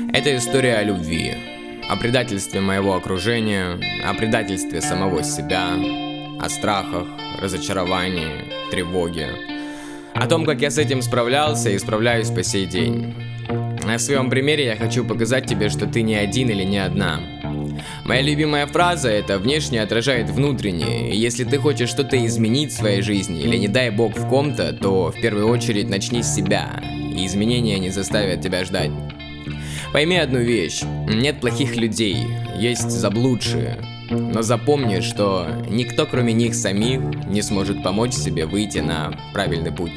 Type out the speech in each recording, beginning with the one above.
Это история о любви, о предательстве моего окружения, о предательстве самого себя, о страхах, разочаровании, тревоге, о том, как я с этим справлялся и справляюсь по сей день. На своем примере я хочу показать тебе, что ты не один или не одна. Моя любимая фраза — это «внешне отражает внутреннее», и если ты хочешь что-то изменить в своей жизни или, не дай бог, в ком-то, то в первую очередь начни с себя, и изменения не заставят тебя ждать. Пойми одну вещь: нет плохих людей, есть заблудшие. Но запомни, что никто, кроме них самих, не сможет помочь себе выйти на правильный путь.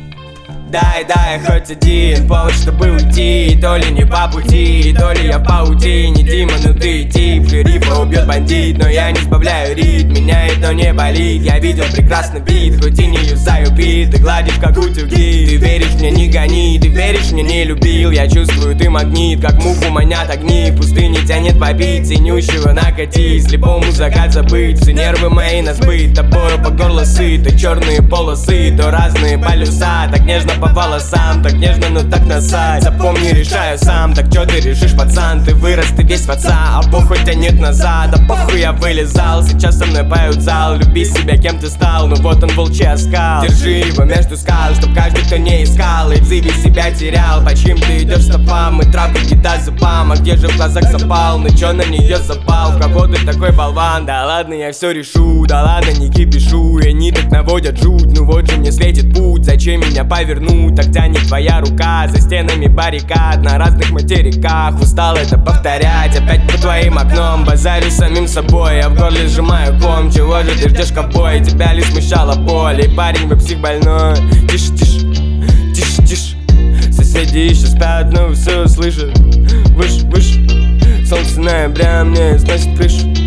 Дай хоть один повод, чтобы уйти. То ли не по пути, то ли я в паутине. Дима, ну ты тип, шерифа убьет бандит. Но я не сбавляю ритм, меня это не болит. Я видел прекрасный вид, хоть и не юзаю бит. Ты гладишь как утюги, ты веришь мне, не гони. Ты веришь мне, не любил, я чувствую, ты магнит. Как муху манят огни, в пустыне тянет побить. Синющего накати, слепому закат забыть. Все нервы мои на сбыт, тобою по горло сыты. Черные полосы, то разные полюса. Так нежно по волосам, так нежно, но так насать. Запомни, решаю сам, так чё ты решишь, пацан? Ты вырос, ты весь в отца, а похуй тянет назад. А похуй я вылезал, сейчас со мной поют зал. Люби себя, кем ты стал, ну вот он волчий оскал. Держи его между скал, чтоб каждый, кто не искал, и в зыбе себя терял. По чьим ты идешь стопам, и травка кита зубам. А где же в глазах запал, ну чё на нее запал? В кого ты такой болван? Да ладно, я все решу, да ладно, не кипишу. И они так наводят жуть, ну вот же мне светит путь. Зачем меня повернуть? Так тянет твоя рука за стенами баррикад на разных материках. Устал это повторять, опять по твоим окном базарю самим собой. Я в горле сжимаю ком, чего же ты ждешь, ковбой? Тебя ли смущала боль? И парень, вы псих больной. Тише, тише, тише, тише. Соседи еще спят, но все слышат. Выше, выше. Солнце ноября мне сносит крышу.